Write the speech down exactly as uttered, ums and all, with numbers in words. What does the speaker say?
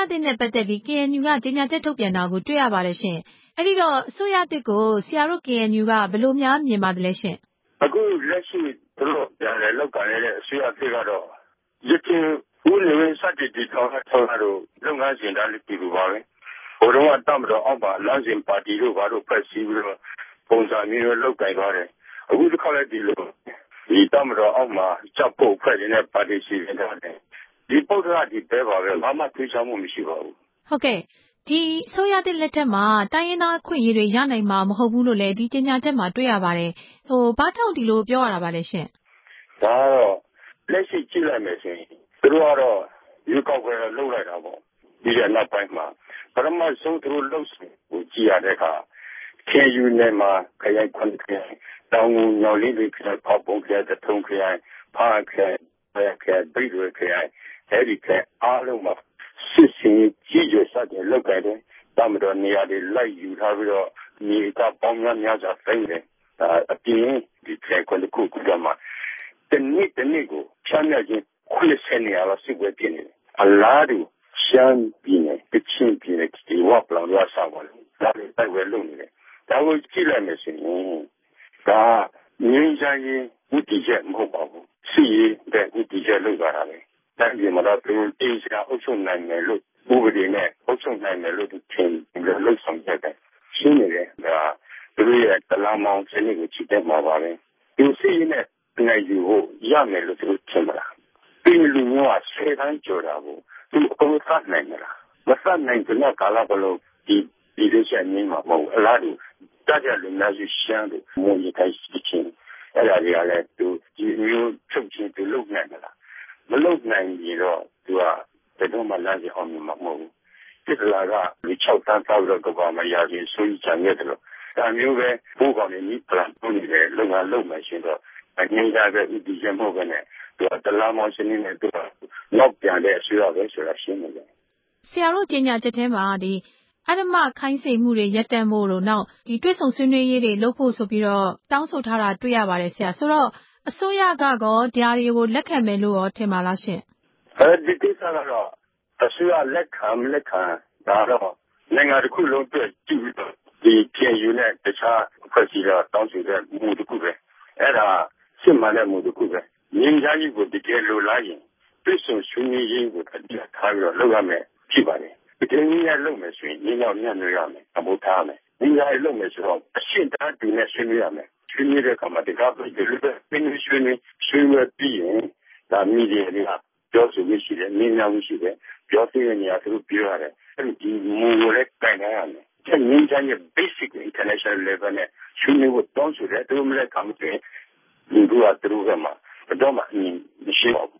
သစ်နဲ့ပတ်သက်ပြီး ကေအန်ယူ ကကြေညာချက်ထုတ်ပြန်တာကိုတွေ့ရပါတယ်ရှင်။အဲဒီတော့အစိုးရသစ်ကိုဆရာတို့ ကေအန်ယူ ကဘယ်လိုများမြင်ပါသလဲရှင်။အခုလက်ရှိသူတို့ပြန်လည်လောက်ကန်တဲ့အစိုးရသစ်ကတော့ရခိုင်ဦးနေဝင်းစတင်တည်ထောင်တဲ့ထောင်တို့လုပ်ငန်းစဉ်တိုင်းပြည်သူပါပဲ။ဘုံတော့တမတော်အောက်ပါလမ်းစဉ်ပါတီတို့ဘာလို့ဖွဲ့စည်းပြီးတော့ပုံစံမျိုးလောက်ကန်သွားတယ်။အခုတစ်ခါလည်းဒီလိုဒီတမတော်အောက်မှာကြောက်ဖို့ဖွဲ့နေတဲ့ပါတီရှိနေတာတယ်။ဒီပုဒ်ကဒီပဲပါပဲဘာမှသိချမှုမရှိပါဘူး။ဟုတ်ကဲ့ဒီဆိုရတဲ့လက်ထက်မှာတိုင်းရင်းသားခွင့်ရေးတွေရနိုင်မှာမဟုတ်ဘူးလို့လည်းဒီကြေညာချက်မှာတွေ့ရပါတယ်။ဟိုဘာကြောင့်ဒီလိုပြောရတာပါလဲရှင်။ဒါတော့လက်ရှိကြည့်လိုက်မယ်ဆိုရင်သူတို့ကတော့ရွေးကောက်ပွဲလုပ်လိုက်တာပေါ့။ဒီရဲ့နောက်ပိုင်းမှာပထမဆုံးသူတို့လှုပ်ဆောင်ကိုကြည့်ရတဲ့အခါကေယူနယ်မှာခရိုင်ခွန်ခရိုင်တောင်ငူညော်လေးတွေခရိုင်ပေါပုံခရိုင်တထုံခရိုင်ဖားခရိုင်ခရိုင်ပြည်တွေခရိုင်အဲဒီခရိုင်အားလုံးမှာစစ်စင်ကြီးရွယ်စတဲ့လောက်ကြတယ်တမတော်နေရာတွေလိုက်ယူထားပြီးတော့မြေကပေါင်းများများစွာဖိနေတယ်အပြင်ဒီခရိုင်ခွန်ခုကမှတနေ့တနေ့ကိုချမ်းမြေခြင်းခွင့်ဆယ်နေရတော့စစ်ပွဲဖြစ်နေတယ်အလားတူရှမ်းပြည်နယ်ကချင်ပြည်နယ်ဒီဝပလောင်ရဆောင်ပါလို့ဒါတွေတိုက်ပွဲလုပ်နေတယ်ဒါကိုကြည့်လိုက်မယ်ဆိုရင်ဒါငြိမ်းချမ်းရေးဥတီချက်မဟုတ်ပါဘူးစီရေးတဲ့ဥတီချက်လုပ်ကြတာပဲတိုင်းပြည်မှာတော့သူတေးစရာအုပ်ချုပ်နိုင်မယ်လို့ဥပဒေနဲ့အုပ်ချုပ်နိုင်မယ်လို့သူထင်တယ်လို့ဆောင်ချက်တယ်ရှင်းနေတယ်ဒါသူရဲ့တလားမောင်စနစ်ကိုချစ်တဲ့မှာပါပဲသူစီရေးနဲ့နိုင်ယူဖို့ရမယ်လို့သူထင်မလားပြည်လူမျိုးကဆယ်တန်းကျော်တာကိုသူအကုန်သတ်နိုင်မလားမသတ်နိုင်တဲ့ကာလဘလို့ဒီဒီလိုချက်မြင်မှာမဟုတ်အလားတူတကြလူများရှိရှမ်းတို့မွန်ရခိုင်စစ်ချင်းအဲ့ဒါတွေကလည်းသူဒီမျိုးချုပ်ချင်းသူလုပ်နိုင်မလားမလုပ်နိုင်ရင်တော့သူကဘယ်တော့မှလမ်းကြောင်းမှာမဟုတ်ဘူးစစ်လာကဒီ၆တန်းတောက်တော့ကဘာမရရင်ဆွေးချင်ရတယ်လို့ဒါမျိုးပဲဘိုးကောင်ကြီးပလန်ပုံနေတယ်လုံငါလုံမှရှင်တော့အငင်းကြတဲ့ဥတီချက်မဟုတ်ဘဲနဲ့သူကတလားမောင်စနစ်နဲ့သူကနောက်ပြန်တဲ့အဆွေးရပဲဆိုတာရှင်းနေတယ်ဆရာတို့ကြေညာချက်ထဲမှာဒီအဓမ္မခိုင်းစေမှုတွေရပ်တန့်ဖို့လို့နောက်ဒီတွဲဆုံဆွေးနွေးရေးတွေလုပ်ဖို့ဆိုပြီးတော့တောင်းဆိုထားတာတွေ့ရပါတယ်ဆရာဆိုတော့အစိုးရကကောဒါတွေကိုလက်ခံမယ်လို့ရောထင်ပါလားရှင်အဲဒီကိစ္စကတော့အစိုးရလက်ခံမလက်ခံဒါတော့နိုင်ငံတစ်ခုလုံးအတွက်ကြည့်ပြီးတော့ဒီကေယူနဲ့တခြားအဖွဲ့အစည်းတွေတောင်းဆိုတဲ့မူတစ်ခုပဲအဲ့ဒါစစ်မှန်တဲ့မူတစ်ခုပဲငြိမ်းချမ်းရေးကိုတကယ်လိုလားရင်တွဲဆုံဆွေးနွေးရေးကိုအတိအထားပြီးတော့လုပ်ရမယ်ဖြစ်ပါတယ်ဒီလိုမျိုးလုပ်မယ်ဆိုရင်ညီတော်ညံ့နေရမယ်အဖို့ထားမယ်ဒီလိုလုပ်မယ်ဆိုတော့အရှင်းသားတူနဲ့ဆွေးနွေးရမယ်ဆွေးနွေးတဲ့အခါမှာဒီကားပြည်တွေဆွေးနွေးဆွေးနွေးဆွေးနွေးပြီးရင်ဒါမီဒီယာတွေကပြောဆိုမှုရှိတယ်နင်းများမှုရှိတယ်ပြောသိတဲ့နေရာသူတို့ပြောရတယ်အဲဒီမူကိုလည်းတိုင်ထားရမယ်ချက်ငင်းချမ်းရဲ့ basic international level နဲ့ဆွေးနွေးဖို့တောင်းဆိုတယ်သူတို့မလည်းခံမတွေ့ဘူးသူကသူတို့ကမှတော့မှမရှိပါဘူး